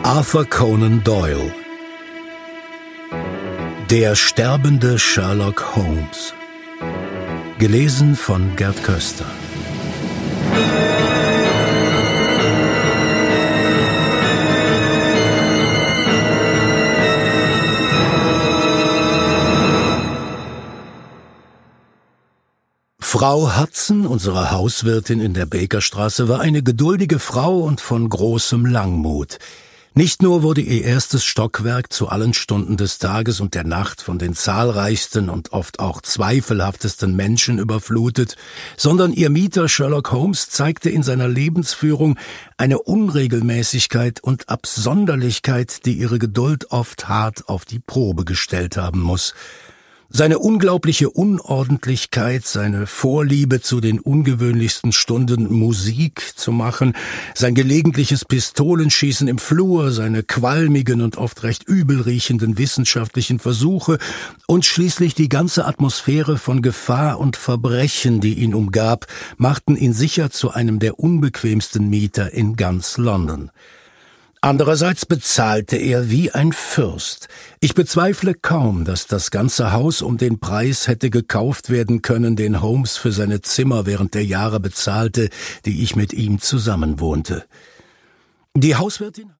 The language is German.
Arthur Conan Doyle. Der sterbende Sherlock Holmes. Gelesen von Gerd Köster. Frau Hudson, unsere Hauswirtin in der Bakerstraße, war eine geduldige Frau und von großem Langmut. Nicht nur wurde ihr erstes Stockwerk zu allen Stunden des Tages und der Nacht von den zahlreichsten und oft auch zweifelhaftesten Menschen überflutet, sondern ihr Mieter Sherlock Holmes zeigte in seiner Lebensführung eine Unregelmäßigkeit und Absonderlichkeit, die ihre Geduld oft hart auf die Probe gestellt haben muss. Seine unglaubliche Unordentlichkeit, seine Vorliebe zu den ungewöhnlichsten Stunden Musik zu machen, sein gelegentliches Pistolenschießen im Flur, seine qualmigen und oft recht übel riechenden wissenschaftlichen Versuche und schließlich die ganze Atmosphäre von Gefahr und Verbrechen, die ihn umgab, machten ihn sicher zu einem der unbequemsten Mieter in ganz London. Andererseits bezahlte er wie ein Fürst. Ich bezweifle kaum, dass das ganze Haus um den Preis hätte gekauft werden können, den Holmes für seine Zimmer während der Jahre bezahlte, die ich mit ihm zusammenwohnte. Die Hauswirtin